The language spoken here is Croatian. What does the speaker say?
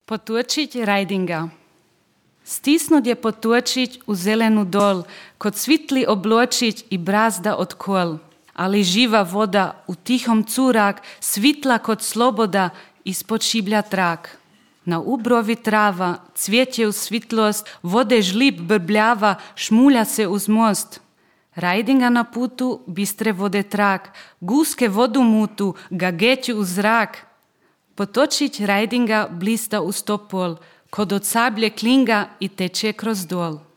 Potučić Rajdinga. Stisnut je potučić u zelenu dol, kod svitli obločić i brazda od kol. Ali živa voda u tihom curak, svitla kod sloboda, ispod šiblja trak. Na ubrovi trava, cvjetje u svitlost, vode žlib brbljava, šmulja se uz most. Rajdinga na putu, bistre vode trak, guske vodu mutu, gageću u zrak. Potočić Rajdinga blista u stopol, kod od sablje klinga i teče kroz dol.